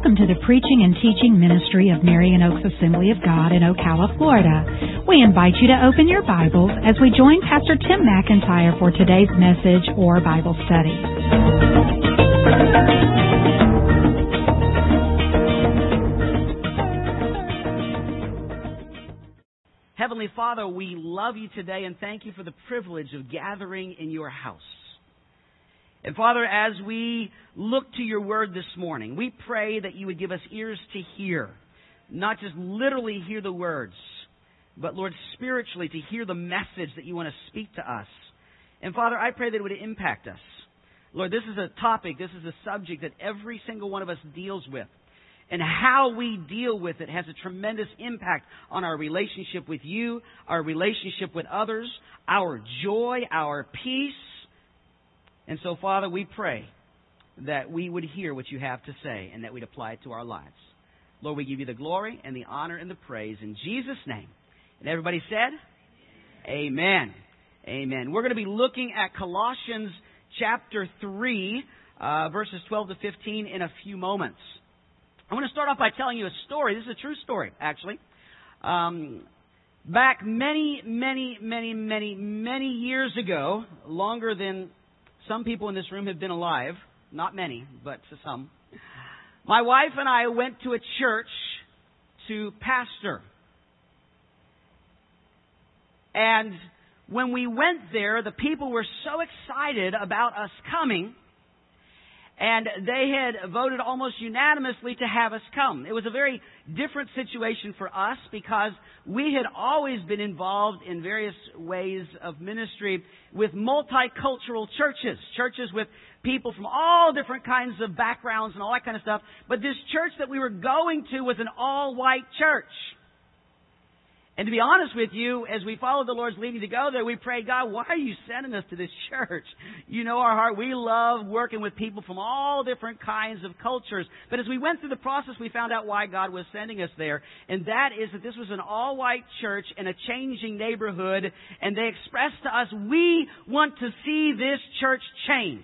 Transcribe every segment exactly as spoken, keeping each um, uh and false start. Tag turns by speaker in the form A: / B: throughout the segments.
A: Welcome to the preaching and teaching ministry of Marion Oaks Assembly of God in Ocala, Florida. We invite you to open your Bibles as we join Pastor Tim McIntyre for today's message or Bible study.
B: Heavenly Father, we love you today and thank you for the privilege of gathering in your house. And Father, as we look to your word this morning, we pray that you would give us ears to hear, not just literally hear the words, but Lord, spiritually to hear the message that you want to speak to us. And Father, I pray that it would impact us. Lord, this is a topic, this is a subject that every single one of us deals with. And how we deal with it has a tremendous impact on our relationship with you, our relationship with others, our joy, our peace. And so, Father, we pray that we would hear what you have to say and that we'd apply it to our lives. Lord, we give you the glory and the honor and the praise in Jesus' name. And everybody said, Amen. Amen. We're going to be looking at Colossians chapter three, uh, verses twelve to fifteen in a few moments. I want to start off by telling you a story. This is a true story, actually. Um, back many, many, many, many, many years ago, longer than some people in this room have been alive. Not many, but some. My wife and I went to a church to pastor. And when we went there, the people were so excited about us coming, and they had voted almost unanimously to have us come. It was a very different situation for us because we had always been involved in various ways of ministry with multicultural churches, churches with people from all different kinds of backgrounds and all that kind of stuff. But this church that we were going to was an all-white church. And to be honest with you, as we followed the Lord's leading to go there, we prayed, God, why are you sending us to this church? You know our heart. We love working with people from all different kinds of cultures. But as we went through the process, we found out why God was sending us there. And that is that this was an all-white church in a changing neighborhood. And they expressed to us, we want to see this church change.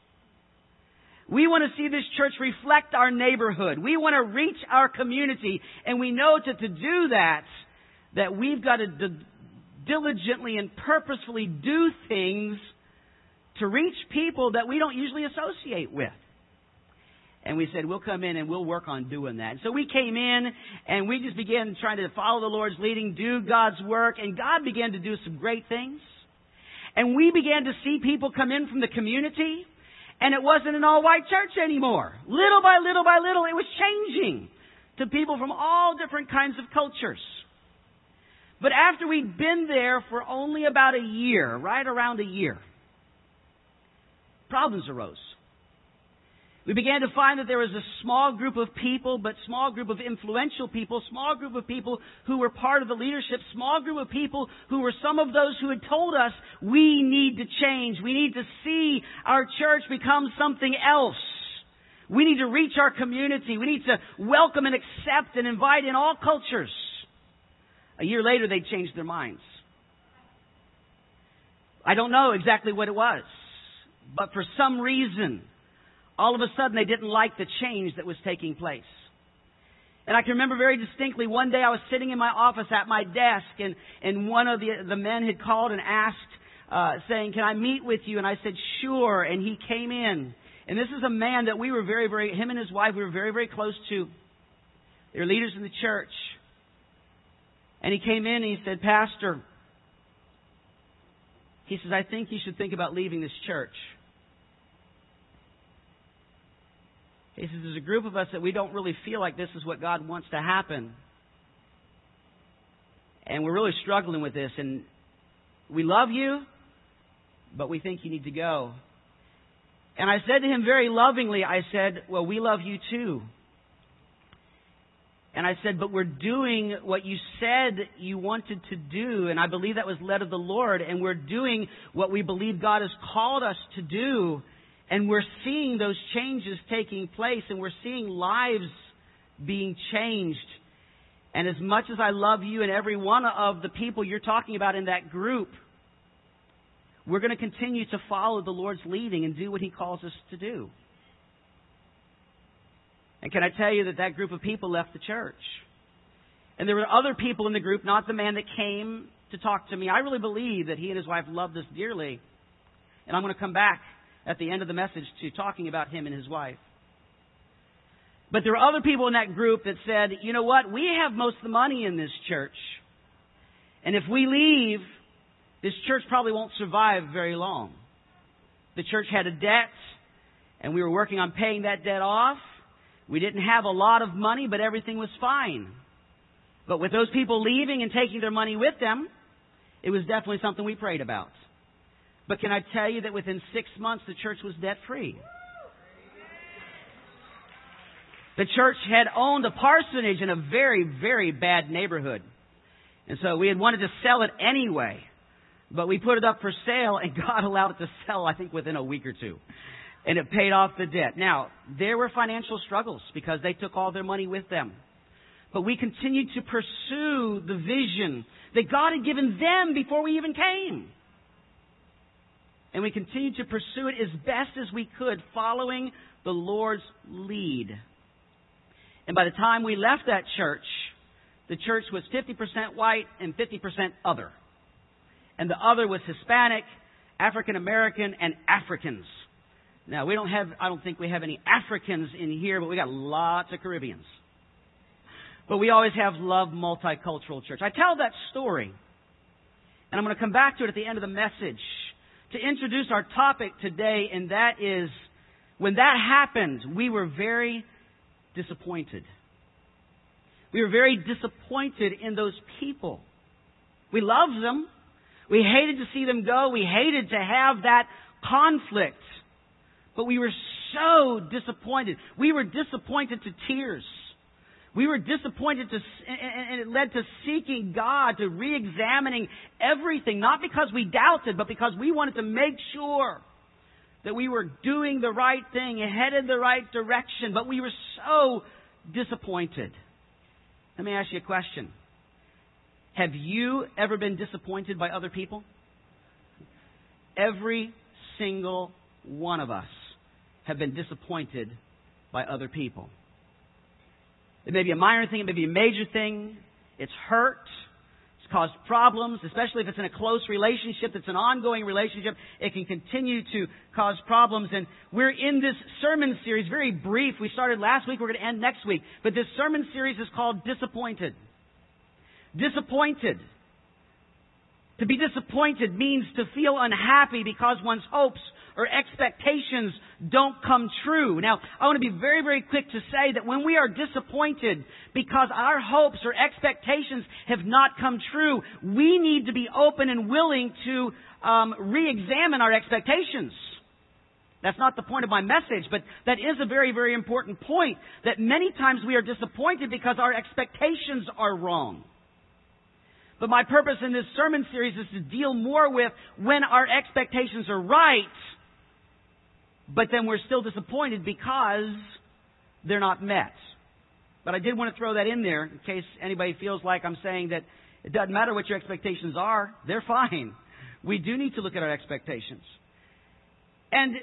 B: We want to see this church reflect our neighborhood. We want to reach our community. And we know that to do that, that we've got to d- diligently and purposefully do things to reach people that we don't usually associate with. And we said, we'll come in and we'll work on doing that. So we came in and we just began trying to follow the Lord's leading, do God's work, and God began to do some great things. And we began to see people come in from the community, and it wasn't an all-white church anymore. Little by little by little, it was changing to people from all different kinds of cultures. But after we'd been there for only about a year, right around a year, problems arose. We began to find that there was a small group of people, but small group of influential people, small group of people who were part of the leadership, small group of people who were some of those who had told us, we need to change. We need to see our church become something else. We need to reach our community. We need to welcome and accept and invite in all cultures. A year later, they changed their minds. I don't know exactly what it was, but for some reason, all of a sudden, they didn't like the change that was taking place. And I can remember very distinctly, one day I was sitting in my office at my desk, and, and one of the, the men had called and asked, uh, saying, can I meet with you? And I said, sure. And he came in. And this is a man that we were very, very, him and his wife, we were very, very close to. They were leaders in the church. And he came in and he said, Pastor, he says, I think you should think about leaving this church. He says, there's a group of us that we don't really feel like this is what God wants to happen. And we're really struggling with this. And we love you, but we think you need to go. And I said to him very lovingly, I said, well, we love you too. And I said, but we're doing what you said you wanted to do. And I believe that was led of the Lord. And we're doing what we believe God has called us to do. And we're seeing those changes taking place. And we're seeing lives being changed. And as much as I love you and every one of the people you're talking about in that group, we're going to continue to follow the Lord's leading and do what He calls us to do. And can I tell you that that group of people left the church? And there were other people in the group, not the man that came to talk to me. I really believe that he and his wife loved us dearly. And I'm going to come back at the end of the message to talking about him and his wife. But there were other people in that group that said, you know what, we have most of the money in this church. And if we leave, this church probably won't survive very long. The church had a debt, and we were working on paying that debt off. We didn't have a lot of money, but everything was fine. But with those people leaving and taking their money with them, it was definitely something we prayed about. But can I tell you that within six months, the church was debt-free? The church had owned a parsonage in a very, very bad neighborhood. And so we had wanted to sell it anyway. But we put it up for sale, and God allowed it to sell, I think, within a week or two. And it paid off the debt. Now, there were financial struggles because they took all their money with them. But we continued to pursue the vision that God had given them before we even came. And we continued to pursue it as best as we could, following the Lord's lead. And by the time we left that church, the church was fifty percent white and fifty percent other. And the other was Hispanic, African American, and Africans. Now, we don't have, I don't think we have any Africans in here, but we got lots of Caribbeans. But we always have Love Multicultural Church. I tell that story, and I'm going to come back to it at the end of the message to introduce our topic today, and that is, when that happened, we were very disappointed. We were very disappointed in those people. We loved them. We hated to see them go. We hated to have that conflict. But we were so disappointed. We were disappointed to tears. We were disappointed to, and it led to seeking God, to re-examining everything. Not because we doubted, but because we wanted to make sure that we were doing the right thing, headed the right direction. But we were so disappointed. Let me ask you a question. Have you ever been disappointed by other people? Every single one of us have been disappointed by other people. It may be a minor thing, it may be a major thing. It's hurt. It's caused problems, especially if it's in a close relationship. It's an ongoing relationship. It can continue to cause problems. And we're in this sermon series, very brief. We started last week. We're going to end next week. But this sermon series is called Disappointed. Disappointed. To be disappointed means to feel unhappy because one's hopes or expectations don't come true. Now, I want to be very, very quick to say that when we are disappointed because our hopes or expectations have not come true, we need to be open and willing to um, re-examine our expectations. That's not the point of my message, but that is a very, very important point, that many times we are disappointed because our expectations are wrong. But my purpose in this sermon series is to deal more with when our expectations are right, but then we're still disappointed because they're not met. But I did want to throw that in there in case anybody feels like I'm saying that it doesn't matter what your expectations are. They're fine. We do need to look at our expectations. And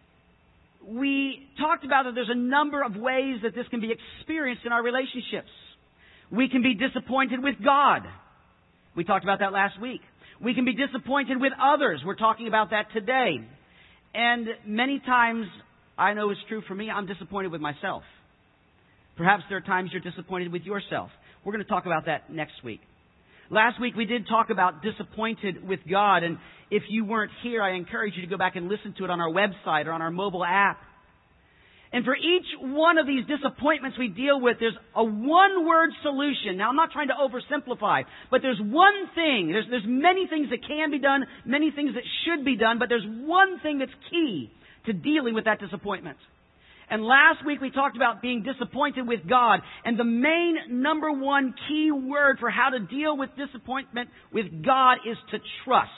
B: we talked about that there's a number of ways that this can be experienced in our relationships. We can be disappointed with God. We talked about that last week. We can be disappointed with others. We're talking about that today. And many times, I know it's true for me, I'm disappointed with myself. Perhaps there are times you're disappointed with yourself. We're going to talk about that next week. Last week we did talk about disappointed with God. And if you weren't here, I encourage you to go back and listen to it on our website or on our mobile app. And for each one of these disappointments we deal with, there's a one-word solution. Now, I'm not trying to oversimplify, but there's one thing. There's, there's many things that can be done, many things that should be done, but there's one thing that's key to dealing with that disappointment. And last week we talked about being disappointed with God. And the main number one key word for how to deal with disappointment with God is to trust.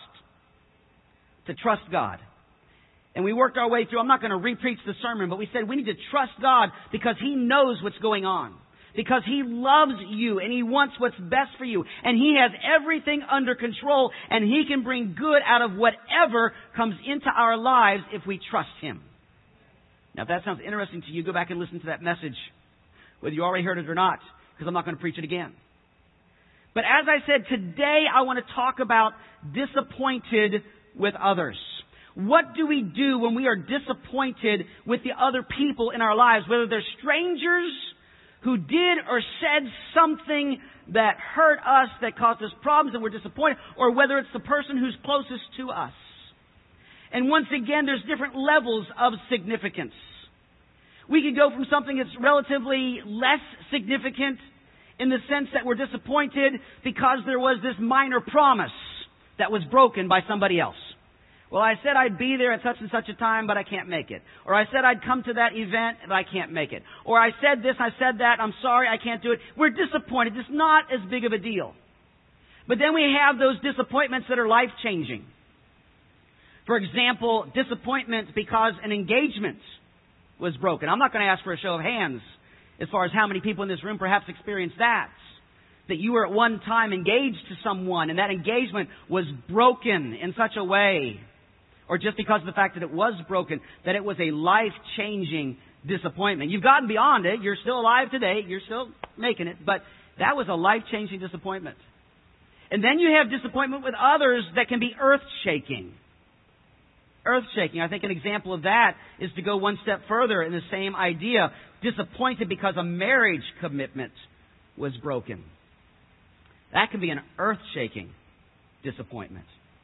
B: To trust God. And we worked our way through, I'm not going to re-preach the sermon, but we said we need to trust God because He knows what's going on. Because He loves you and He wants what's best for you. And He has everything under control and He can bring good out of whatever comes into our lives if we trust Him. Now, if that sounds interesting to you, go back and listen to that message whether you already heard it or not, because I'm not going to preach it again. But as I said, today I want to talk about disappointed with others. What do we do when we are disappointed with the other people in our lives, whether they're strangers who did or said something that hurt us, that caused us problems, and we're disappointed, or whether it's the person who's closest to us. And once again, there's different levels of significance. We could go from something that's relatively less significant in the sense that we're disappointed because there was this minor promise that was broken by somebody else. Well, I said I'd be there at such and such a time, but I can't make it. Or I said I'd come to that event, but I can't make it. Or I said this, I said that, I'm sorry, I can't do it. We're disappointed. It's not as big of a deal. But then we have those disappointments that are life-changing. For example, disappointment because an engagement was broken. I'm not going to ask for a show of hands as far as how many people in this room perhaps experienced that. That you were at one time engaged to someone and that engagement was broken in such a way, or just because of the fact that it was broken, that it was a life-changing disappointment. You've gotten beyond it. You're still alive today. You're still making it. But that was a life-changing disappointment. And then you have disappointment with others that can be earth-shaking. Earth-shaking. I think an example of that is to go one step further in the same idea. Disappointed because a marriage commitment was broken. That can be an earth-shaking disappointment.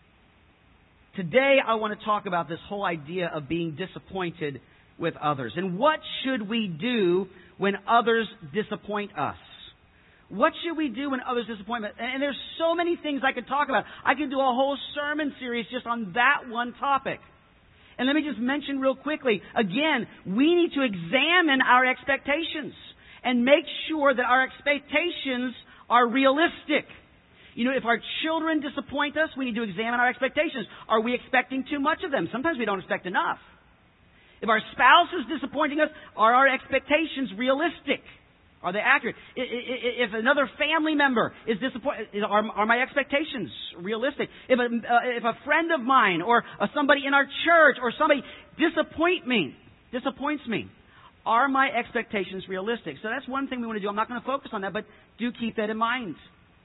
B: Today, I want to talk about this whole idea of being disappointed with others. And what should we do when others disappoint us? What should we do when others disappoint us? And there's so many things I could talk about. I could do a whole sermon series just on that one topic. And let me just mention real quickly, again, we need to examine our expectations and make sure that our expectations are realistic. You know, if our children disappoint us, we need to examine our expectations. Are we expecting too much of them? Sometimes we don't expect enough. If our spouse is disappointing us, are our expectations realistic? Are they accurate? If another family member is disappointed, are, are my expectations realistic? If a, uh, if a friend of mine or uh, somebody in our church or somebody disappoint me, disappoints me, are my expectations realistic? So that's one thing we want to do. I'm not going to focus on that, but do keep that in mind.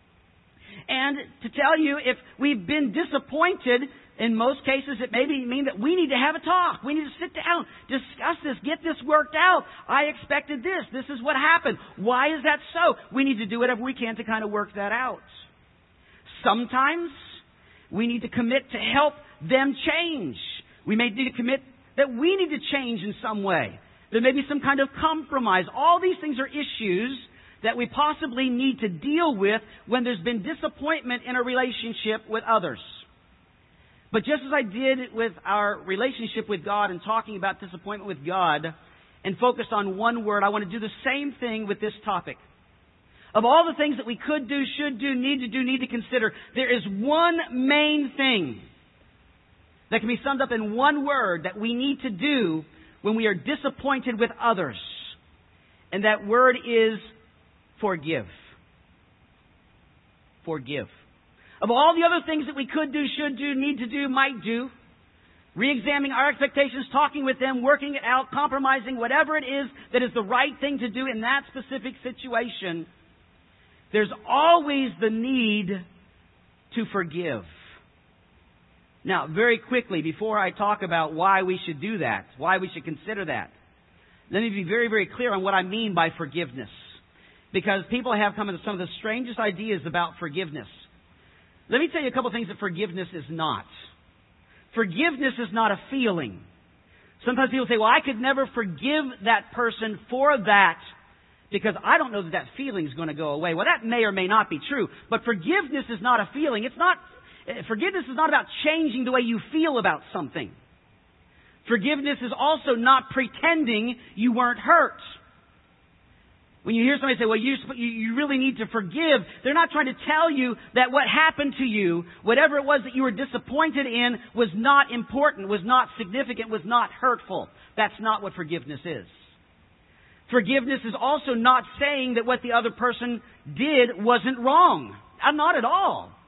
B: And to tell you, if we've been disappointed, in most cases it may mean that we need to have a talk. We need to sit down, discuss this, get this worked out. I expected this. This is what happened. Why is that so? We need to do whatever we can to kind of work that out. Sometimes we need to commit to help them change. We may need to commit that we need to change in some way. There may be some kind of compromise. All these things are issues that we possibly need to deal with when there's been disappointment in a relationship with others. But just as I did with our relationship with God and talking about disappointment with God and focused on one word, I want to do the same thing with this topic. Of all the things that we could do, should do, need to do, need to consider, there is one main thing that can be summed up in one word that we need to do when we are disappointed with others. And that word is forgive. Forgive. Of all the other things that we could do, should do, need to do, might do, re-examining our expectations, talking with them, working it out, compromising, whatever it is that is the right thing to do in that specific situation, there's always the need to forgive. Now, very quickly, before I talk about why we should do that, why we should consider that, let me be very, very clear on what I mean by forgiveness. Because people have come up with some of the strangest ideas about forgiveness. Let me tell you a couple of things that forgiveness is not. Forgiveness is not a feeling. Sometimes people say, well, I could never forgive that person for that because I don't know that that feeling is going to go away. Well, that may or may not be true. But forgiveness is not a feeling. It's not. Forgiveness is not about changing the way you feel about something. Forgiveness is also not pretending you weren't hurt. When you hear somebody say, well, you, you really need to forgive, they're not trying to tell you that what happened to you, whatever it was that you were disappointed in, was not important, was not significant, was not hurtful. That's not what forgiveness is. Forgiveness is also not saying that what the other person did wasn't wrong. Not at all.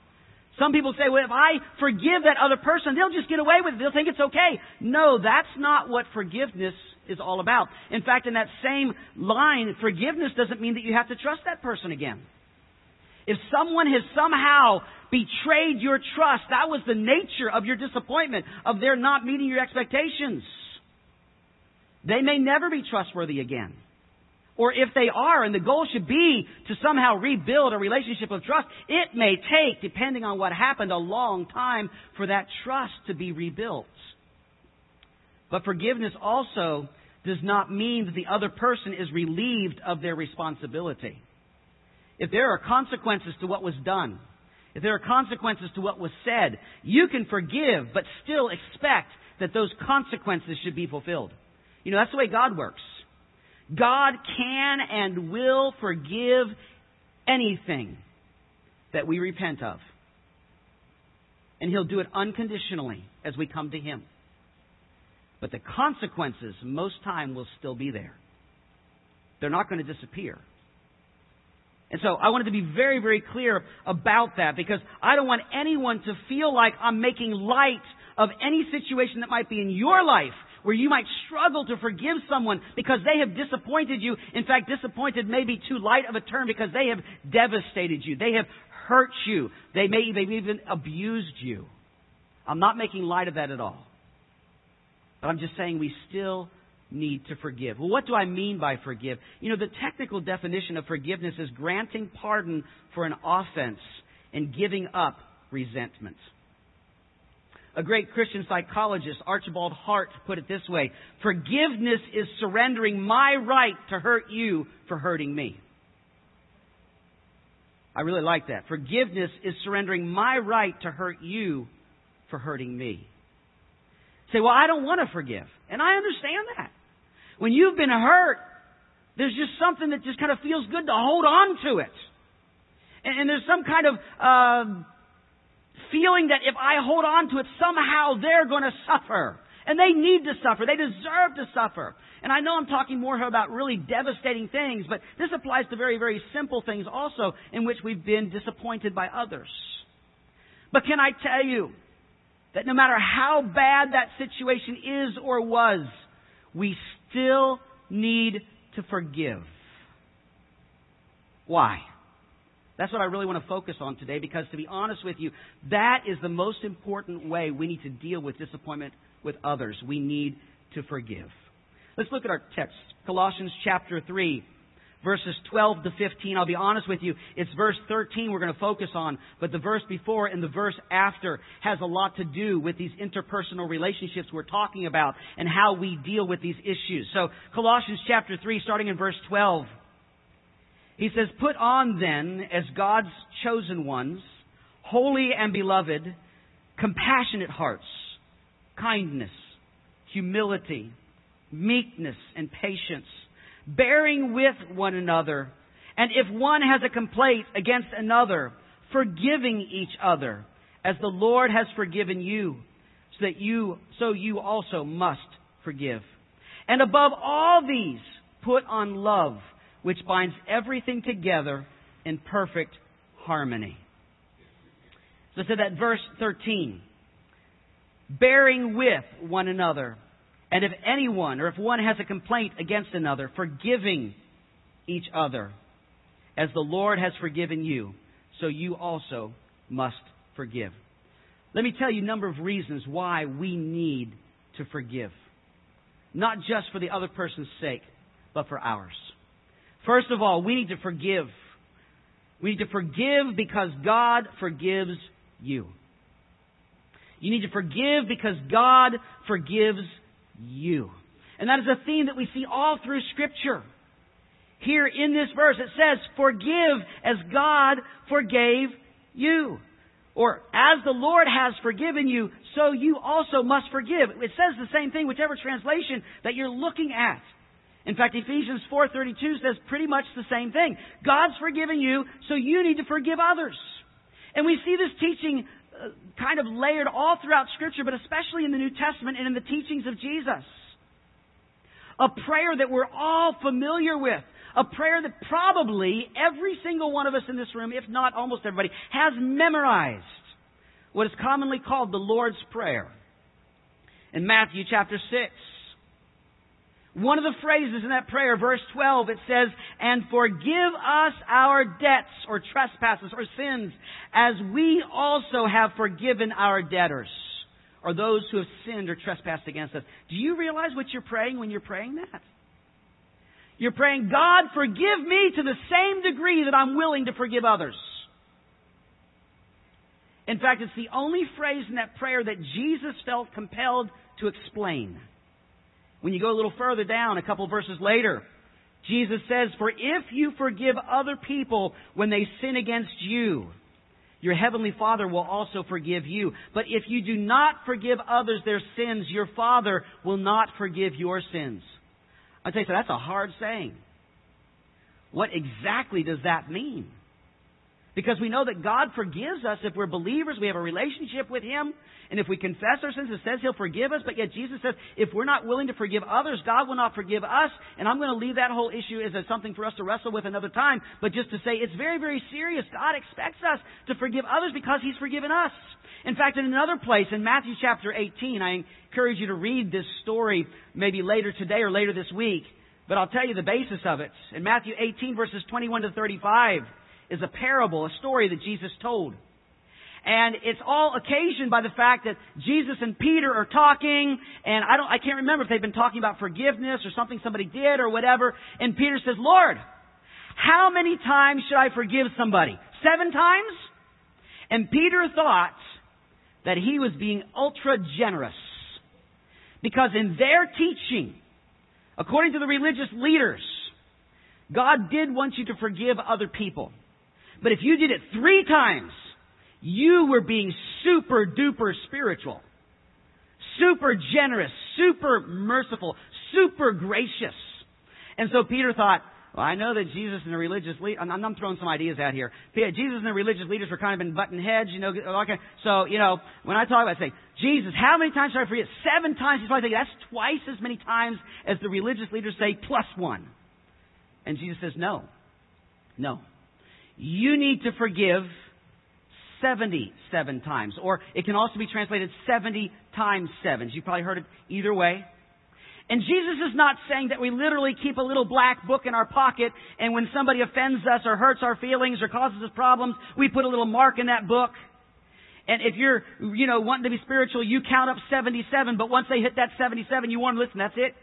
B: Some people say, well, if I forgive that other person, they'll just get away with it. They'll think it's okay. No, that's not what forgiveness is all about. In fact, in that same line, forgiveness doesn't mean that you have to trust that person again. If someone has somehow betrayed your trust, that was the nature of your disappointment, of their not meeting your expectations. They may never be trustworthy again. Or if they are, and the goal should be to somehow rebuild a relationship of trust, it may take, depending on what happened, a long time for that trust to be rebuilt. But forgiveness also does not mean that the other person is relieved of their responsibility. If there are consequences to what was done, if there are consequences to what was said, you can forgive, but still expect that those consequences should be fulfilled. You know, that's the way God works. God can and will forgive anything that we repent of. And He'll do it unconditionally as we come to Him. But the consequences, most time, will still be there. They're not going to disappear. And so I wanted to be very, very clear about that, because I don't want anyone to feel like I'm making light of any situation that might be in your life where you might struggle to forgive someone because they have disappointed you. In fact, disappointed may be too light of a term, because they have devastated you. They have hurt you. They may they've even abused you. I'm not making light of that at all. But I'm just saying we still need to forgive. Well, what do I mean by forgive? You know, the technical definition of forgiveness is granting pardon for an offense and giving up resentment. A great Christian psychologist, Archibald Hart, put it this way: forgiveness is surrendering my right to hurt you for hurting me. I really like that. Forgiveness is surrendering my right to hurt you for hurting me. Say, well, I don't want to forgive. And I understand that. When you've been hurt, there's just something that just kind of feels good to hold on to it. And, and there's some kind of uh, feeling that if I hold on to it, somehow they're going to suffer. And they need to suffer. They deserve to suffer. And I know I'm talking more about really devastating things, but this applies to very, very simple things also, in which we've been disappointed by others. But can I tell you that no matter how bad that situation is or was, we still need to forgive. Why? That's what I really want to focus on today, because to be honest with you, that is the most important way we need to deal with disappointment with others. We need to forgive. Let's look at our text. Colossians chapter three, verses twelve to fifteen. I'll be honest with you, it's verse thirteen we're going to focus on, but the verse before and the verse after has a lot to do with these interpersonal relationships we're talking about and how we deal with these issues. So Colossians chapter three, starting in verse twelve. He says, "Put on then, as God's chosen ones, holy and beloved, compassionate hearts, kindness, humility, meekness, and patience, bearing with one another, and if one has a complaint against another, forgiving each other, as the Lord has forgiven you, so that you, so you also must forgive. And above all these, put on love, which binds everything together in perfect harmony." So to that verse thirteen, bearing with one another, and if anyone or if one has a complaint against another, forgiving each other, as the Lord has forgiven you, so you also must forgive. Let me tell you a number of reasons why we need to forgive. Not just for the other person's sake, but for ours. First of all, we need to forgive. We need to forgive because God forgives you. You need to forgive because God forgives you. And that is a theme that we see all through Scripture. Here in this verse, it says, forgive as God forgave you. Or, as the Lord has forgiven you, so you also must forgive. It says the same thing, whichever translation that you're looking at. In fact, Ephesians four thirty-two says pretty much the same thing. God's forgiven you, so you need to forgive others. And we see this teaching uh, kind of layered all throughout Scripture, but especially in the New Testament and in the teachings of Jesus. A prayer that we're all familiar with. A prayer that probably every single one of us in this room, if not almost everybody, has memorized. what is commonly called the Lord's Prayer. In Matthew chapter six, one of the phrases in that prayer, verse twelve, it says, "And forgive us our debts," or trespasses, or sins, "as we also have forgiven our debtors," or those who have sinned or trespassed against us. Do you realize what you're praying when you're praying that? You're praying, God, forgive me to the same degree that I'm willing to forgive others. In fact, it's the only phrase in that prayer that Jesus felt compelled to explain. When you go a little further down, a couple verses later, Jesus says, "For if you forgive other people when they sin against you, your heavenly Father will also forgive you. But if you do not forgive others their sins, your Father will not forgive your sins." I'd say, so that's a hard saying. What exactly does that mean? Because we know that God forgives us if we're believers, we have a relationship with Him, and if we confess our sins, it says He'll forgive us. But yet Jesus says, if we're not willing to forgive others, God will not forgive us. And I'm going to leave that whole issue as something for us to wrestle with another time. But just to say, it's very, very serious. God expects us to forgive others because He's forgiven us. In fact, in another place, in Matthew chapter eighteen, I encourage you to read this story maybe later today or later this week. But I'll tell you the basis of it. In Matthew eighteen, verses twenty-one to thirty-five, is a parable, a story that Jesus told. And it's all occasioned by the fact that Jesus and Peter are talking, and I don't, I can't remember if they've been talking about forgiveness or something somebody did or whatever. And Peter says, "Lord, how many times should I forgive somebody? Seven times?" And Peter thought that he was being ultra generous. Because in their teaching, according to the religious leaders, God did want you to forgive other people. But if you did it three times, you were being super duper spiritual, super generous, super merciful, super gracious. And so Peter thought, well, I know that Jesus and the religious leaders, I'm, I'm throwing some ideas out here. Jesus and the religious leaders were kind of in button heads, you know. Okay, so, you know, when I talk about, I say, Jesus, how many times should I forgive? Seven times. He's probably thinking, that's twice as many times as the religious leaders say, plus one. And Jesus says, no, no. You need to forgive seventy-seven times. Or it can also be translated seventy times seven. You've probably heard it either way. And Jesus is not saying that we literally keep a little black book in our pocket, and when somebody offends us or hurts our feelings or causes us problems, we put a little mark in that book. And if you're, you know, wanting to be spiritual, you count up seventy-seven, but once they hit that seventy-seven, you want to listen, that's it.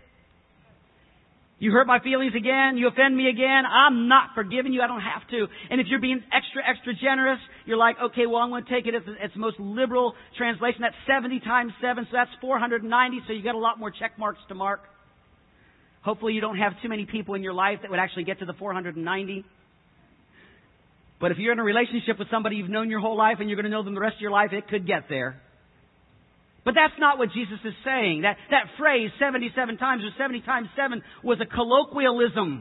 B: You hurt my feelings again, you offend me again, I'm not forgiving you, I don't have to. And if you're being extra, extra generous, you're like, okay, well, I'm going to take it as the, as the most liberal translation. That's seventy times seven, so that's four hundred ninety, so you got a lot more check marks to mark. Hopefully you don't have too many people in your life that would actually get to the four hundred ninety. But if you're in a relationship with somebody you've known your whole life and you're going to know them the rest of your life, it could get there. But that's not what Jesus is saying. That, that phrase, seventy-seven times or seventy times seven, was a colloquialism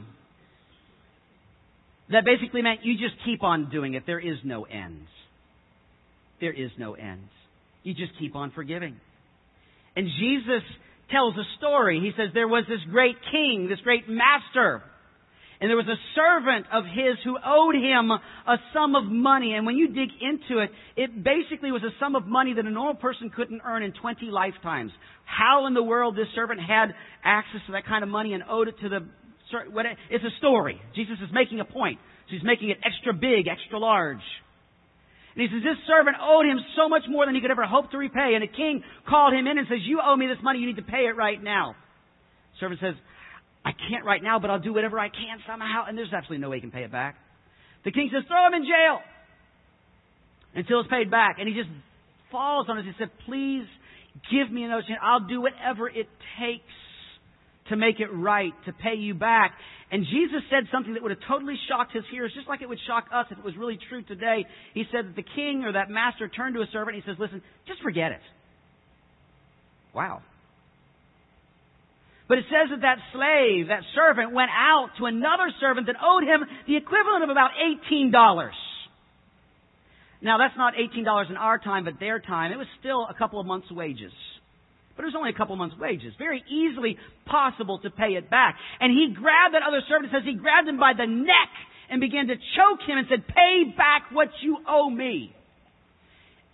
B: that basically meant you just keep on doing it. There is no end. There is no end. You just keep on forgiving. And Jesus tells a story. He says there was this great king, this great master. And there was a servant of his who owed him a sum of money. And when you dig into it, it basically was a sum of money that a normal person couldn't earn in twenty lifetimes. How in the world this servant had access to that kind of money and owed it to the... It's a story. Jesus is making a point. So he's making it extra big, extra large. And he says this servant owed him so much more than he could ever hope to repay. And the king called him in and says, "You owe me this money. You need to pay it right now." The servant says, "I can't right now, but I'll do whatever I can somehow." And there's absolutely no way he can pay it back. The king says, "Throw him in jail until it's paid back." And he just falls on us. He said, "Please give me another chance. I'll do whatever it takes to make it right, to pay you back." And Jesus said something that would have totally shocked his hearers, just like it would shock us if it was really true today. He said that the king or that master turned to a servant and he says, "Listen, just forget it." Wow. But it says that that slave, that servant, went out to another servant that owed him the equivalent of about eighteen dollars. Now, that's not eighteen dollars in our time, but their time. It was still a couple of months' wages. But it was only a couple of months' wages. Very easily possible to pay it back. And he grabbed that other servant, it says he grabbed him by the neck and began to choke him and said, "Pay back what you owe me."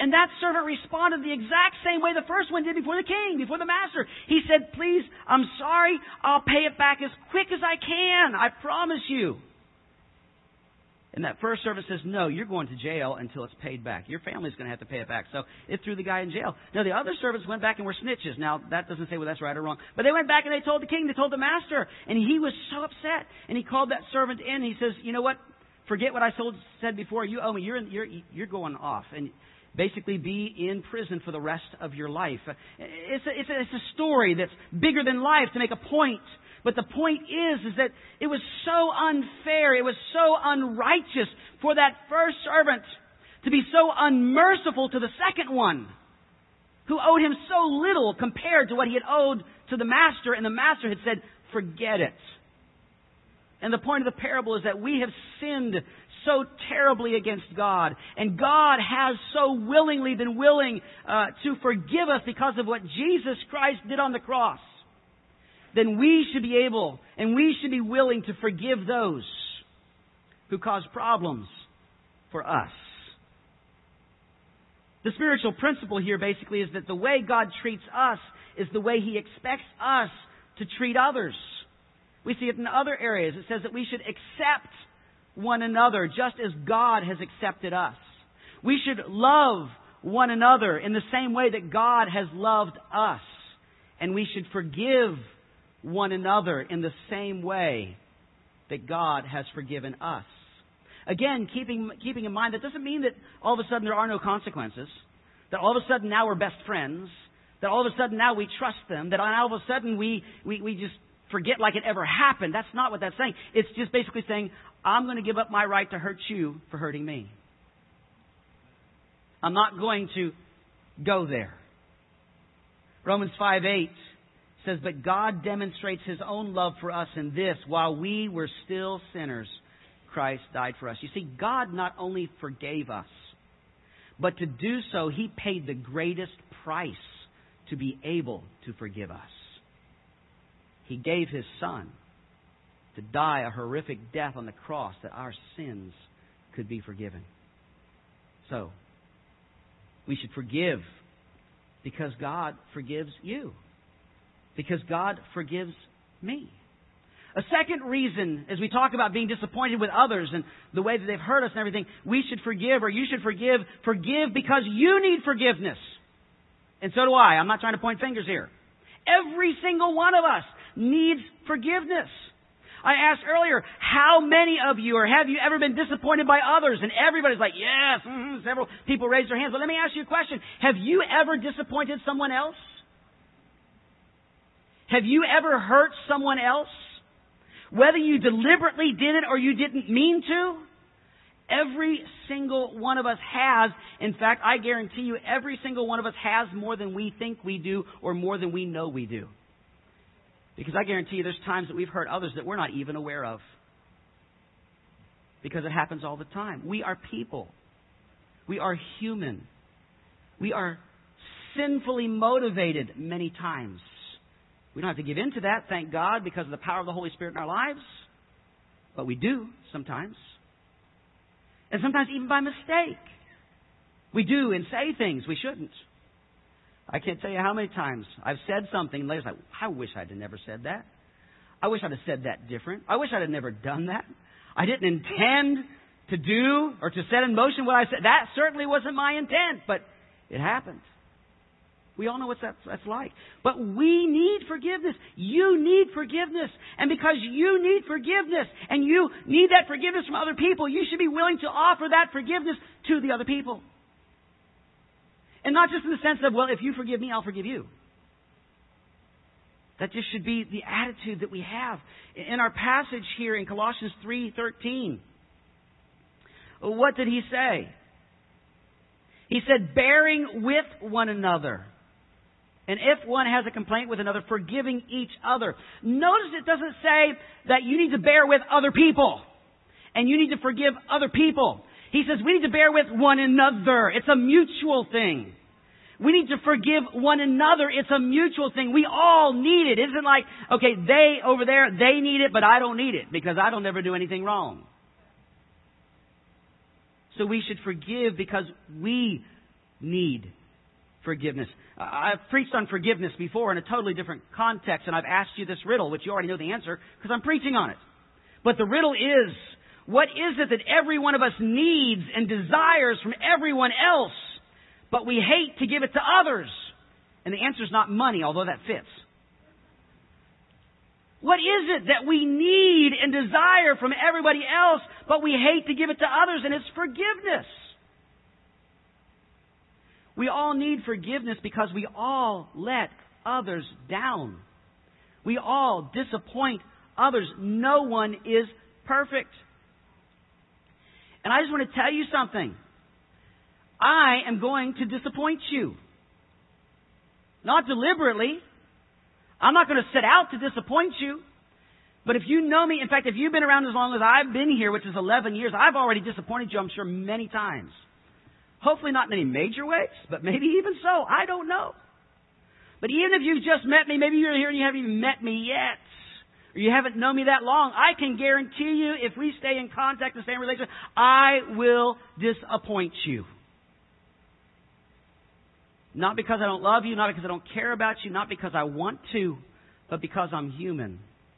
B: And that servant responded the exact same way the first one did before the king, before the master. He said, please, I'm sorry, I'll pay it back as quick as I can. I promise you. And that first servant says, no, you're going to jail until it's paid back. Your family's going to have to pay it back. So it threw the guy in jail. Now, the other servants went back and were snitches. Now, that doesn't say whether that's right or wrong. But they went back and they told the king, they told the master. And he was so upset. And he called that servant in. He says, you know what? Forget what I told, said before. You owe me. You're, you're, you're going off. And basically be in prison for the rest of your life. It's a, it's a, it's a story that's bigger than life to make a point. But the point is, is that it was so unfair, it was so unrighteous for that first servant to be so unmerciful to the second one, who owed him so little compared to what he had owed to the master, and the master had said, forget it. And the point of the parable is that we have sinned so terribly against God, and God has so willingly been willing uh, to forgive us because of what Jesus Christ did on the cross. Then we should be able and we should be willing to forgive those who cause problems for us. The spiritual principle here basically is that the way God treats us is the way He expects us to treat others. We see it in other areas. It says that we should accept one another just as God has accepted us. We should love one another in the same way that God has loved us. And we should forgive one another in the same way that God has forgiven us. Again, keeping keeping in mind, that doesn't mean that all of a sudden there are no consequences, that all of a sudden now we're best friends, that all of a sudden now we trust them, that all of a sudden we, we, we just forget like it ever happened. That's not what that's saying. It's just basically saying, I'm going to give up my right to hurt you for hurting me. I'm not going to go there. Romans five eight says, but God demonstrates His own love for us in this: while we were still sinners, Christ died for us. You see, God not only forgave us, but to do so, He paid the greatest price to be able to forgive us. He gave His Son to die a horrific death on the cross that our sins could be forgiven. So, we should forgive because God forgives you. Because God forgives me. A second reason, as we talk about being disappointed with others and the way that they've hurt us and everything, we should forgive, or you should forgive, forgive because you need forgiveness. And so do I. I'm not trying to point fingers here. Every single one of us needs forgiveness. I asked earlier, how many of you, or have you ever been disappointed by others? And everybody's like, yes. Mm-hmm. Several people raised their hands. But let me ask you a question. Have you ever disappointed someone else? Have you ever hurt someone else? Whether you deliberately did it or you didn't mean to, every single one of us has. In fact, I guarantee you, every single one of us has more than we think we do or more than we know we do. Because I guarantee you there's times that we've hurt others that we're not even aware of. Because it happens all the time. We are people. We are human. We are sinfully motivated many times. We don't have to give in to that, thank God, because of the power of the Holy Spirit in our lives. But we do sometimes. And sometimes even by mistake. We do and say things we shouldn't. I can't tell you how many times I've said something and later like, I wish I'd have never said that. I wish I'd have said that different. I wish I'd have never done that. I didn't intend to do or to set in motion what I said. That certainly wasn't my intent, but it happened. We all know what that's, that's like. But we need forgiveness. You need forgiveness. And because you need forgiveness and you need that forgiveness from other people, you should be willing to offer that forgiveness to the other people. And not just in the sense of, well, if you forgive me, I'll forgive you. That just should be the attitude that we have. In our passage here in Colossians three thirteen, what did he say? He said, bearing with one another. And if one has a complaint with another, forgiving each other. Notice it doesn't say that you need to bear with other people. And you need to forgive other people. He says we need to bear with one another. It's a mutual thing. We need to forgive one another. It's a mutual thing. We all need it. It isn't like, okay, they over there, they need it, but I don't need it because I don't ever do anything wrong. So we should forgive because we need forgiveness. Uh, I've preached on forgiveness before in a totally different context, and I've asked you this riddle, which you already know the answer because I'm preaching on it. But the riddle is, what is it that every one of us needs and desires from everyone else, but we hate to give it to others? And the answer is not money, although that fits. What is it that we need and desire from everybody else, but we hate to give it to others? And it's forgiveness. We all need forgiveness because we all let others down. We all disappoint others. No one is perfect. And I just want to tell you something. I am going to disappoint you. Not deliberately. I'm not going to set out to disappoint you. But if you know me, in fact, if you've been around as long as I've been here, which is eleven years, I've already disappointed you, I'm sure, many times. Hopefully not in any major ways, but maybe even so. I don't know. But even if you've just met me, maybe you're here and you haven't even met me yet, or you haven't known me that long, I can guarantee you, if we stay in contact and stay in relationship, I will disappoint you. Not because I don't love you, not because I don't care about you, not because I want to, but because I'm human.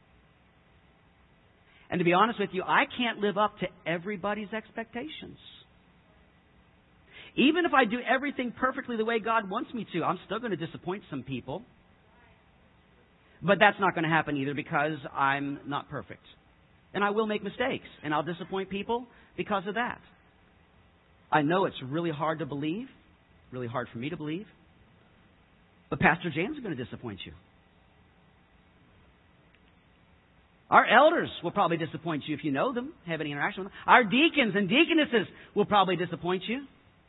B: And to be honest with you, I can't live up to everybody's expectations. Even if I do everything perfectly the way God wants me to, I'm still going to disappoint some people. But that's not going to happen either because I'm not perfect. And I will make mistakes, and I'll disappoint people because of that. I know it's really hard to believe, really hard for me to believe, but Pastor James is going to disappoint you. Our elders will probably disappoint you if you know them, have any interaction with them. Our deacons and deaconesses will probably disappoint you.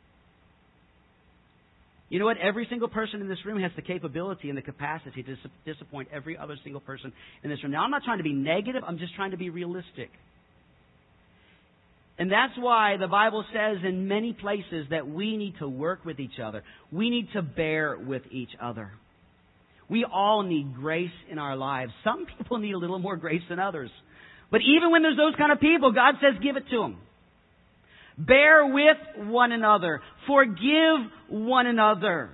B: You know what? Every single person in this room has the capability and the capacity to dis- disappoint every other single person in this room. Now, I'm not trying to be negative. I'm just trying to be realistic. And that's why the Bible says in many places that we need to work with each other. We need to bear with each other. We all need grace in our lives. Some people need a little more grace than others. But even when there's those kind of people, God says give it to them. Bear with one another. Forgive one another.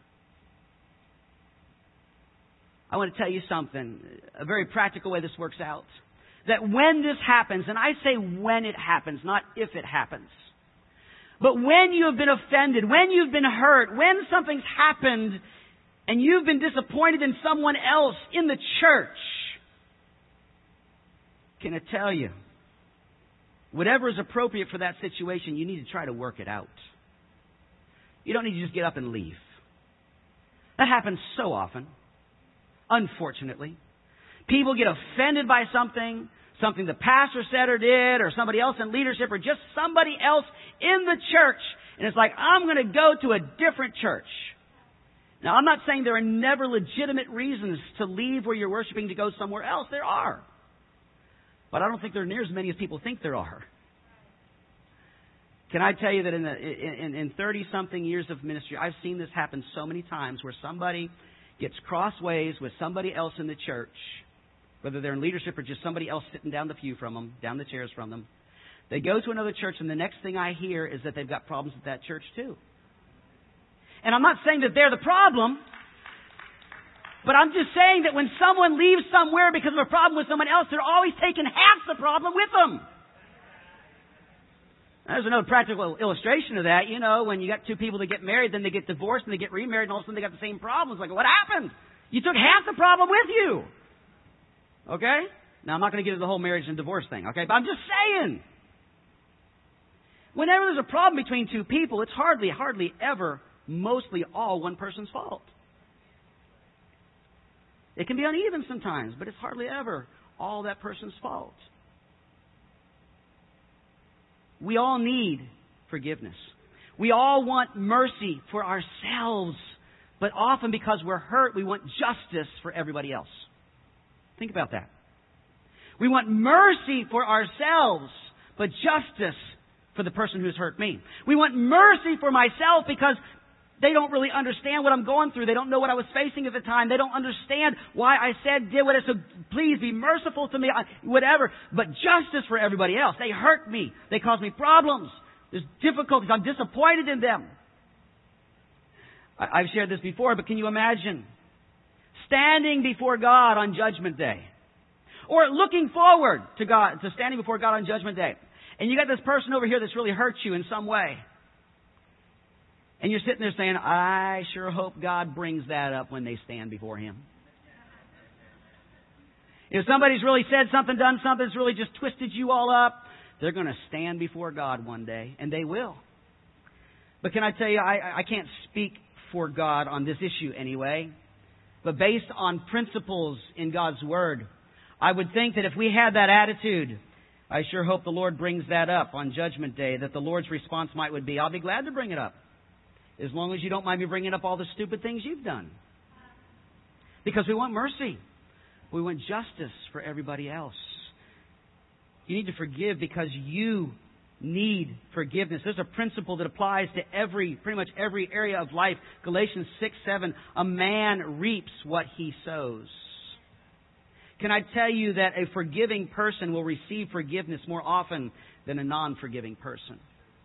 B: I want to tell you something, a very practical way this works out. That when this happens, and I say when it happens, not if it happens. But when you have been offended, when you've been hurt, when something's happened, and you've been disappointed in someone else in the church, can I tell you, whatever is appropriate for that situation, you need to try to work it out. You don't need to just get up and leave. That happens so often, unfortunately. People get offended by something, something the pastor said or did, or somebody else in leadership, or just somebody else in the church. And it's like, I'm going to go to a different church. Now, I'm not saying there are never legitimate reasons to leave where you're worshiping to go somewhere else. There are. But I don't think there are near as many as people think there are. Can I tell you that in the in, in thirty-something years of ministry, I've seen this happen so many times where somebody gets crossways with somebody else in the church, whether they're in leadership or just somebody else sitting down the pew from them, down the chairs from them. They go to another church, and the next thing I hear is that they've got problems with that church too. And I'm not saying that they're the problem, but I'm just saying that when someone leaves somewhere because of a problem with someone else, they're always taking half the problem with them. There's another practical illustration of that. You know, when you got two people that get married, then they get divorced, and they get remarried, and all of a sudden they got the same problems. Like, what happened? You took half the problem with you. Okay? Now, I'm not going to get into the whole marriage and divorce thing, okay? But I'm just saying. Whenever there's a problem between two people, it's hardly, hardly ever, mostly all one person's fault. It can be uneven sometimes, but it's hardly ever all that person's fault. We all need forgiveness. We all want mercy for ourselves, but often because we're hurt, we want justice for everybody else. Think about that. We want mercy for ourselves, but justice for the person who's hurt me. We want mercy for myself because they don't really understand what I'm going through. They don't know what I was facing at the time. They don't understand why I said, did what I said. Please be merciful to me, whatever. But justice for everybody else. They hurt me. They cause me problems. There's difficulties. I'm disappointed in them. I've shared this before, but can you imagine standing before God on Judgment Day? Or looking forward to God, to standing before God on Judgment Day. And you got this person over here that's really hurt you in some way. And you're sitting there saying, I sure hope God brings that up when they stand before Him. If somebody's really said something, done something that's really just twisted you all up, they're going to stand before God one day, and they will. But can I tell you, I, I can't speak for God on this issue anyway. But based on principles in God's Word, I would think that if we had that attitude, I sure hope the Lord brings that up on Judgment Day, that the Lord's response might would be, I'll be glad to bring it up, as long as you don't mind me bringing up all the stupid things you've done. Because we want mercy. We want justice for everybody else. You need to forgive because you need forgiveness. There's a principle that applies to every, pretty much every area of life. Galatians six seven, a man reaps what he sows. Can I tell you that a forgiving person will receive forgiveness more often than a non-forgiving person?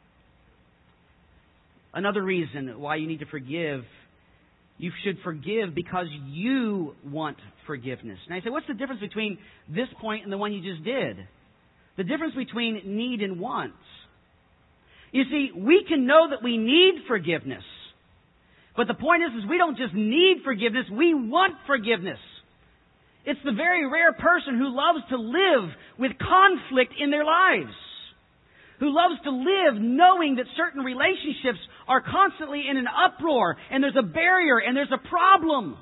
B: Another reason why you need to forgive, you should forgive because you want forgiveness. Now you say, what's the difference between this point and the one you just did? The difference between need and want. You see, we can know that we need forgiveness. But the point is, is we don't just need forgiveness, we want forgiveness. It's the very rare person who loves to live with conflict in their lives. Who loves to live knowing that certain relationships are constantly in an uproar and there's a barrier and there's a problem.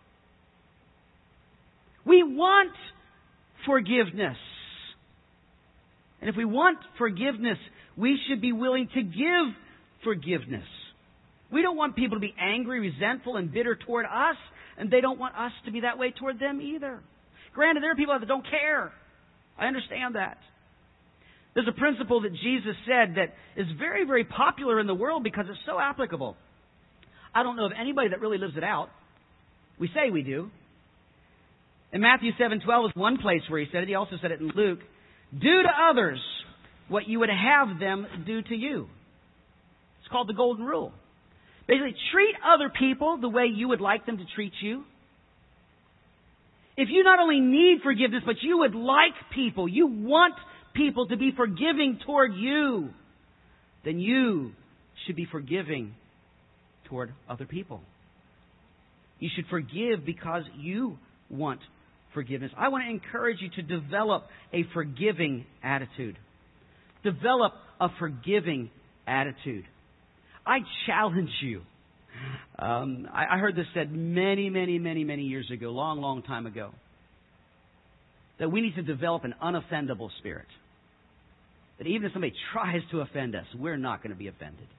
B: We want forgiveness. And if we want forgiveness, we should be willing to give forgiveness. We don't want people to be angry, resentful, and bitter toward us, and they don't want us to be that way toward them either. Granted, there are people that don't care. I understand that. There's a principle that Jesus said that is very, very popular in the world because it's so applicable. I don't know of anybody that really lives it out. We say we do. In Matthew seven twelve is one place where he said it. He also said it in Luke. Do to others what you would have them do to you. It's called the Golden Rule. Basically, treat other people the way you would like them to treat you. If you not only need forgiveness, but you would like people, you want people to be forgiving toward you, then you should be forgiving toward other people. You should forgive because you want forgiveness. I want to encourage you to develop a forgiving attitude. Develop a forgiving attitude. I challenge you. Um, I, I heard this said many, many, many, many years ago, long, long time ago, that we need to develop an unoffendable spirit. That even if somebody tries to offend us, we're not going to be offended.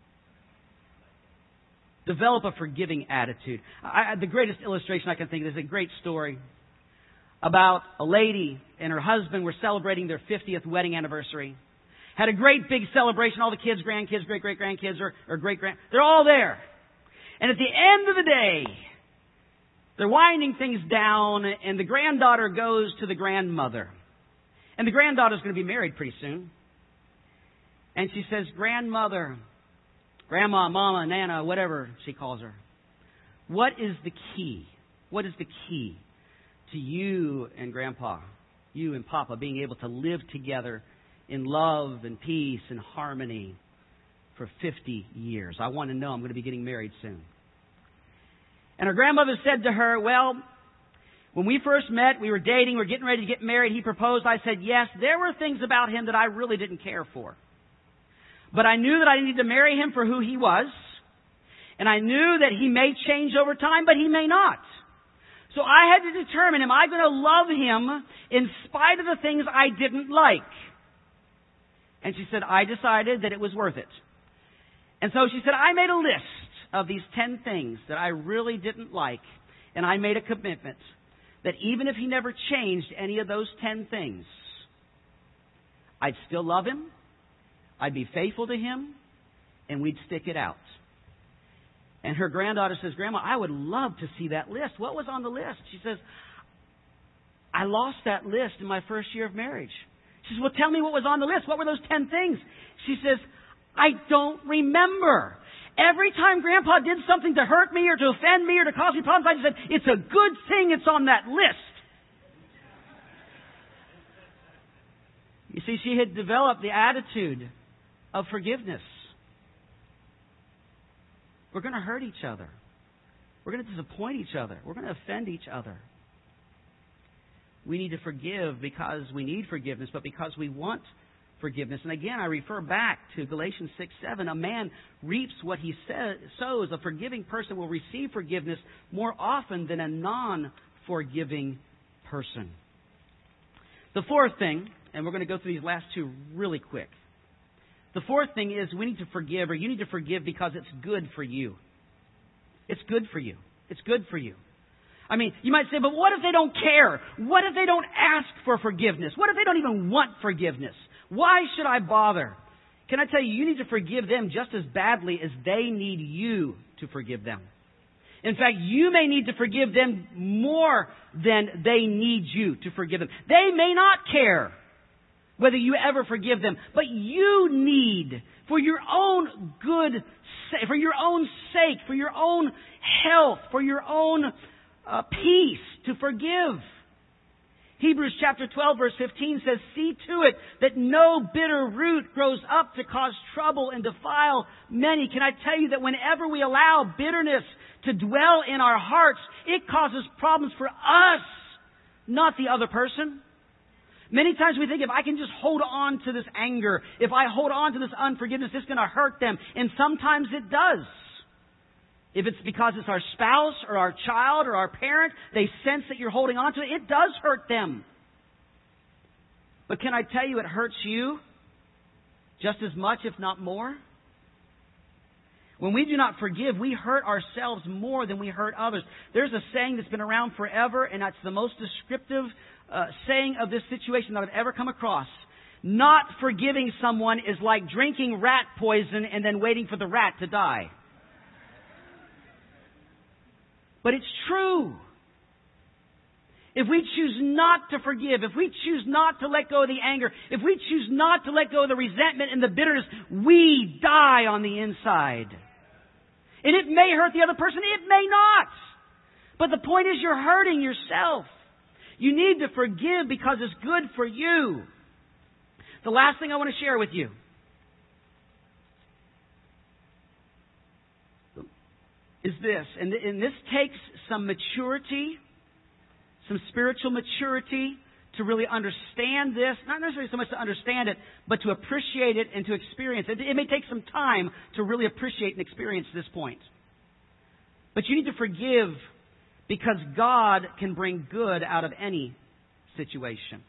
B: Develop a forgiving attitude. I, the greatest illustration I can think of is a great story about a lady and her husband were celebrating their fiftieth wedding anniversary. Had a great big celebration. All the kids, grandkids, great-great-grandkids, or, or great-grand... They're all there. And at the end of the day, they're winding things down, and the granddaughter goes to the grandmother. And the granddaughter's going to be married pretty soon. And she says, Grandmother, Grandma, Mama, Nana, whatever she calls her, what is the key? What is the key to you and Grandpa, you and Papa, being able to live together in love and peace and harmony for fifty years? I want to know. I'm going to be getting married soon. And her grandmother said to her, well, when we first met, we were dating, we were getting ready to get married. He proposed. I said yes. There were things about him that I really didn't care for. But I knew that I needed to marry him for who he was. And I knew that he may change over time, but he may not. So I had to determine, am I going to love him in spite of the things I didn't like? And she said, I decided that it was worth it. And so she said, I made a list of these ten things that I really didn't like. And I made a commitment that even if he never changed any of those ten things, I'd still love him, I'd be faithful to him, and we'd stick it out. And her granddaughter says, Grandma, I would love to see that list. What was on the list? She says, I lost that list in my first year of marriage. She says, well, tell me what was on the list. What were those ten things? She says, I don't remember. Every time Grandpa did something to hurt me or to offend me or to cause me problems, I just said, it's a good thing it's on that list. You see, she had developed the attitude of forgiveness. We're going to hurt each other. We're going to disappoint each other. We're going to offend each other. We need to forgive because we need forgiveness, but because we want forgiveness. And again, I refer back to Galatians six seven. A man reaps what he sows. A forgiving person will receive forgiveness more often than a non-forgiving person. The fourth thing, and we're going to go through these last two really quick. The fourth thing is we need to forgive, or you need to forgive because it's good for you. It's good for you. It's good for you. I mean, you might say, but what if they don't care? What if they don't ask for forgiveness? What if they don't even want forgiveness? Why should I bother? Can I tell you, you need to forgive them just as badly as they need you to forgive them. In fact, you may need to forgive them more than they need you to forgive them. They may not care whether you ever forgive them, but you need, for your own good, for your own sake, for your own health, for your own uh, peace, to forgive. Hebrews chapter twelve verse fifteen says, see to it that no bitter root grows up to cause trouble and defile many. Can I tell you that whenever we allow bitterness to dwell in our hearts, it causes problems for us, not the other person. Many times we think if I can just hold on to this anger, if I hold on to this unforgiveness, it's going to hurt them. And sometimes it does. If it's because it's our spouse or our child or our parent, they sense that you're holding on to it, it does hurt them. But can I tell you it hurts you just as much, if not more? When we do not forgive, we hurt ourselves more than we hurt others. There's a saying that's been around forever, and that's the most descriptive uh, saying of this situation that I've ever come across. Not forgiving someone is like drinking rat poison and then waiting for the rat to die. But it's true. If we choose not to forgive, if we choose not to let go of the anger, if we choose not to let go of the resentment and the bitterness, we die on the inside. And it may hurt the other person, it may not. But the point is you're hurting yourself. You need to forgive because it's good for you. The last thing I want to share with you is this, and, and this takes some maturity, some spiritual maturity to really understand this. Not necessarily so much to understand it, but to appreciate it and to experience it. It may take some time to really appreciate and experience this point. But you need to forgive because God can bring good out of any situation.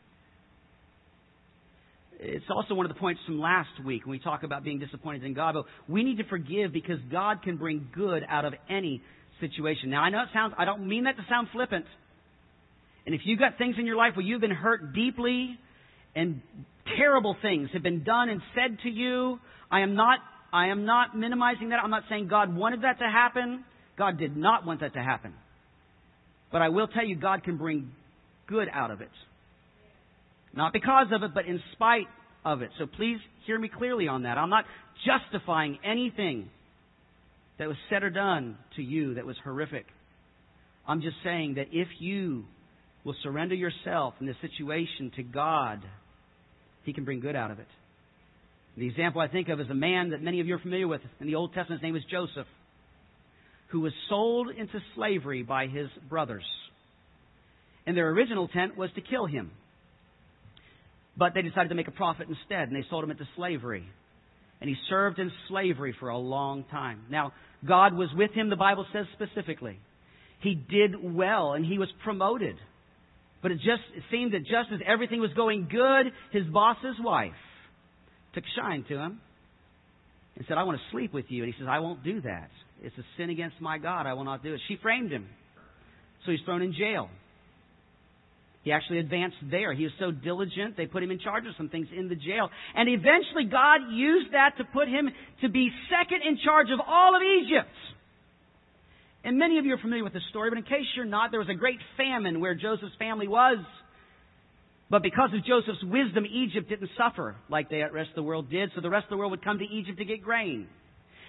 B: It's also one of the points from last week when we talk about being disappointed in God. But we need to forgive because God can bring good out of any situation. Now, I know it sounds, I don't mean that to sound flippant. And if you've got things in your life where you've been hurt deeply and terrible things have been done and said to you, I am not, I am not minimizing that. I'm not saying God wanted that to happen. God did not want that to happen. But I will tell you, God can bring good out of it. Not because of it, but in spite of it. So please hear me clearly on that. I'm not justifying anything that was said or done to you that was horrific. I'm just saying that if you will surrender yourself in this situation to God, He can bring good out of it. The example I think of is a man that many of you are familiar with in the Old Testament. His name is Joseph, who was sold into slavery by his brothers. And their original intent was to kill him. But they decided to make a profit instead, and they sold him into slavery. And he served in slavery for a long time. Now, God was with him, the Bible says specifically. He did well, and he was promoted. But it just it seemed that just as everything was going good, his boss's wife took shine to him and said, I want to sleep with you. And he says, I won't do that. It's a sin against my God. I will not do it. She framed him. So he's thrown in jail. He actually advanced there. He was so diligent, they put him in charge of some things in the jail. And eventually God used that to put him to be second in charge of all of Egypt. And many of you are familiar with the story, but in case you're not, there was a great famine where Joseph's family was. But because of Joseph's wisdom, Egypt didn't suffer like the rest of the world did. So the rest of the world would come to Egypt to get grain.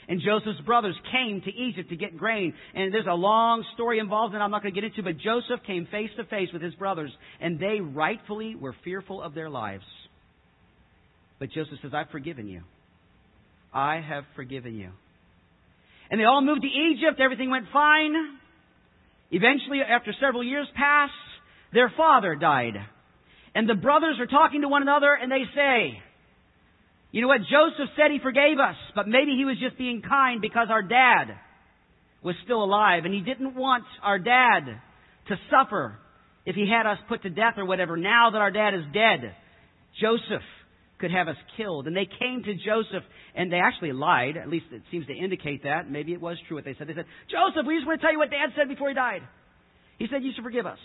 B: And Joseph's brothers came to Egypt to get grain. And there's a long story involved that I'm not going to get into, but Joseph came face to face with his brothers, and they rightfully were fearful of their lives. But Joseph says, I've forgiven you. I have forgiven you. And they all moved to Egypt. Everything went fine. Eventually, after several years passed, their father died. And the brothers are talking to one another, and they say, you know what? Joseph said he forgave us, but maybe he was just being kind because our dad was still alive, and he didn't want our dad to suffer if he had us put to death or whatever. Now that our dad is dead, Joseph could have us killed. And they came to Joseph, and they actually lied. At least it seems to indicate that. Maybe it was true what they said. They said, Joseph, we just want to tell you what Dad said before he died. He said you should forgive us.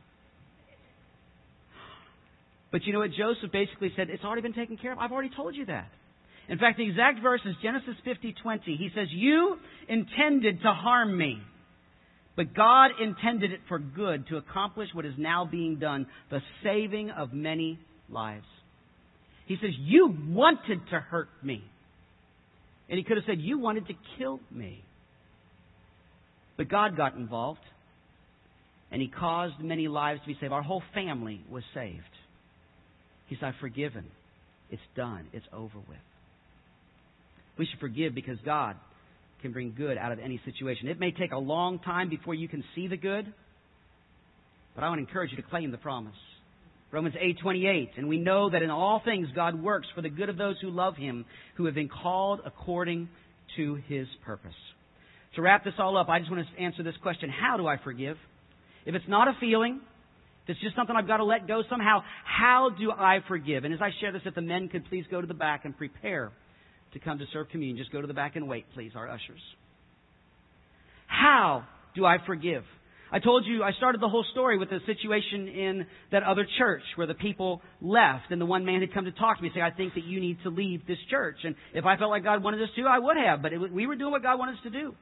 B: But you know what? Joseph basically said, it's already been taken care of. I've already told you that. In fact, the exact verse is Genesis fifty twenty. He says, you intended to harm me, but God intended it for good to accomplish what is now being done, the saving of many lives. He says, you wanted to hurt me. And he could have said, you wanted to kill me. But God got involved. And He caused many lives to be saved. Our whole family was saved. He said, I've forgiven. It's done. It's over with. We should forgive because God can bring good out of any situation. It may take a long time before you can see the good. But I want to encourage you to claim the promise. Romans eight twenty-eight, and we know that in all things God works for the good of those who love Him, who have been called according to His purpose. To wrap this all up, I just want to answer this question. How do I forgive? If it's not a feeling, if it's just something I've got to let go somehow, how do I forgive? And as I share this, if the men could please go to the back and prepare to come to serve communion. Just go to the back and wait, please, our ushers. How do I forgive? I told you, I started the whole story with the situation in that other church where the people left and the one man had come to talk to me and say, I think that you need to leave this church. And if I felt like God wanted us to, I would have. But it, we were doing what God wanted us to do.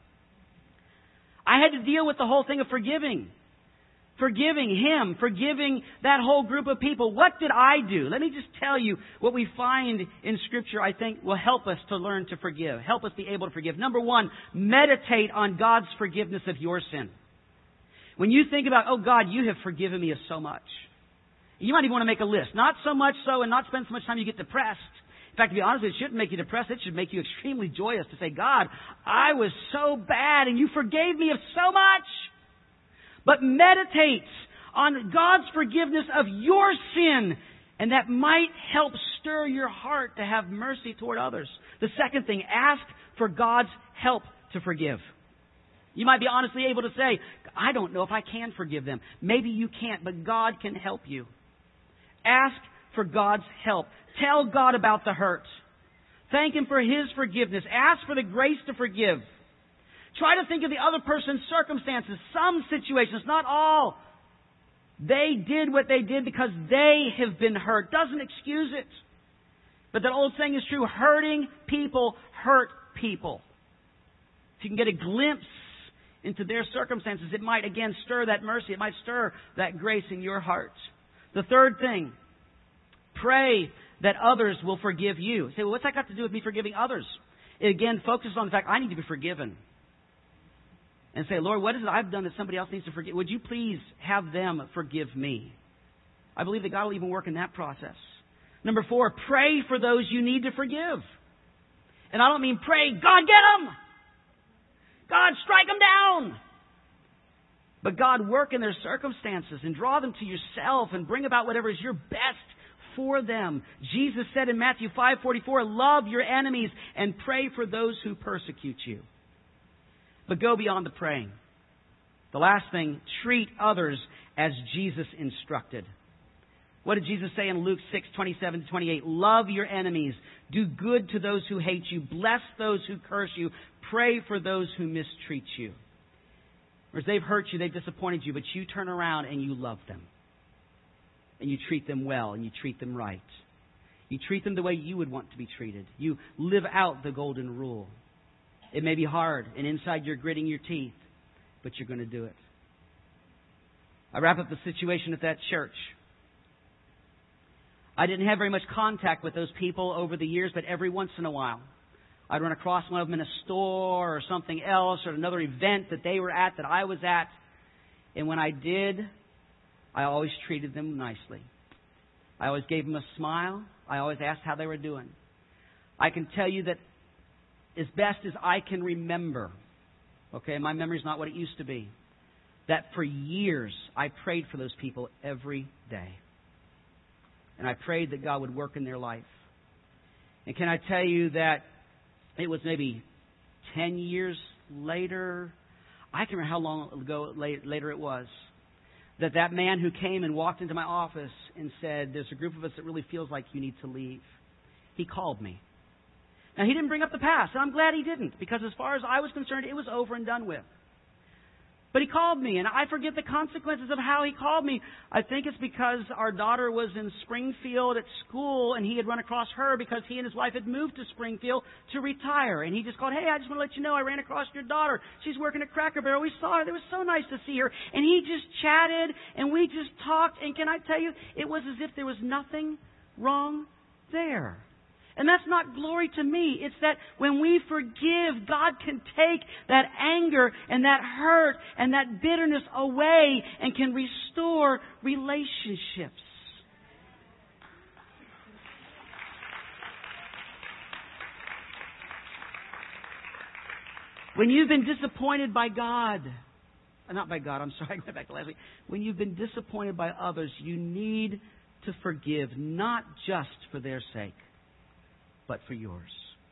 B: I had to deal with the whole thing of forgiving. Forgiving him. Forgiving that whole group of people. What did I do? Let me just tell you what we find in Scripture I think will help us to learn to forgive. Help us be able to forgive. Number one, meditate on God's forgiveness of your sin. When you think about, oh God, you have forgiven me of so much. You might even want to make a list. Not so much so and not spend so much time you get depressed. In fact, to be honest, it shouldn't make you depressed. It should make you extremely joyous to say, God, I was so bad and you forgave me of so much. But meditate on God's forgiveness of your sin, and that might help stir your heart to have mercy toward others. The second thing, ask for God's help to forgive. You might be honestly able to say, I don't know if I can forgive them. Maybe you can't, but God can help you. Ask for God's help. Tell God about the hurt. Thank Him for His forgiveness. Ask for the grace to forgive. Try to think of the other person's circumstances. Some situations, not all. They did what they did because they have been hurt. Doesn't excuse it. But that old saying is true. Hurting people hurt people. If you can get a glimpse into their circumstances, it might again stir that mercy. It might stir that grace in your heart. The third thing, pray that others will forgive you. You say, well, what's that got to do with me forgiving others? It again focuses on the fact I need to be forgiven. And say, Lord, what is it I've done that somebody else needs to forgive? Would you please have them forgive me? I believe that God will even work in that process. Number four, pray for those you need to forgive. And I don't mean pray, God, get them! God, strike them down! But God, work in their circumstances and draw them to yourself and bring about whatever is your best for them. Jesus said in Matthew five forty-four, love your enemies and pray for those who persecute you. But go beyond the praying. The last thing, treat others as Jesus instructed. What did Jesus say in Luke six twenty-seven to twenty-eight? Love your enemies. Do good to those who hate you. Bless those who curse you. Pray for those who mistreat you. Whereas they've hurt you, they've disappointed you, but you turn around and you love them. And you treat them well and you treat them right. You treat them the way you would want to be treated. You live out the golden rule. It may be hard, and inside you're gritting your teeth, but you're going to do it. I wrap up the situation at that church. I didn't have very much contact with those people over the years, but every once in a while, I'd run across one of them in a store or something else or another event that they were at that I was at. And when I did, I always treated them nicely. I always gave them a smile. I always asked how they were doing. I can tell you that as best as I can remember, okay, my memory's not what it used to be, that for years I prayed for those people every day. And I prayed that God would work in their life. And can I tell you that it was maybe ten years later, I can remember how long ago later it was, that that man who came and walked into my office and said, there's a group of us that really feels like you need to leave. He called me. Now, he didn't bring up the past, and I'm glad he didn't, because as far as I was concerned, it was over and done with. But he called me, and I forget the consequences of how he called me. I think it's because our daughter was in Springfield at school, and he had run across her because he and his wife had moved to Springfield to retire. And he just called, hey, I just want to let you know I ran across your daughter. She's working at Cracker Barrel. We saw her. It was so nice to see her. And he just chatted, and we just talked. And can I tell you, it was as if there was nothing wrong there. And that's not glory to me. It's that when we forgive, God can take that anger and that hurt and that bitterness away and can restore relationships. When you've been disappointed by God, not by God, I'm sorry, I went back to last week. When you've been disappointed by others, you need to forgive, not just for their sake, but for yours.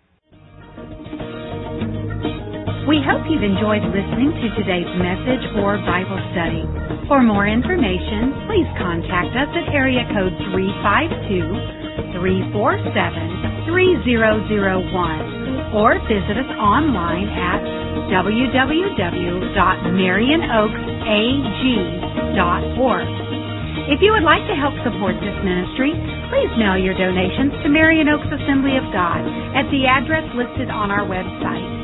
A: We hope you've enjoyed listening to today's message or Bible study. For more information, please contact us at area code three five two, three four seven, three zero zero one or visit us online at w w w dot marion oaks a g dot org. If you would like to help support this ministry, please mail your donations to Marion Oaks Assembly of God at the address listed on our website.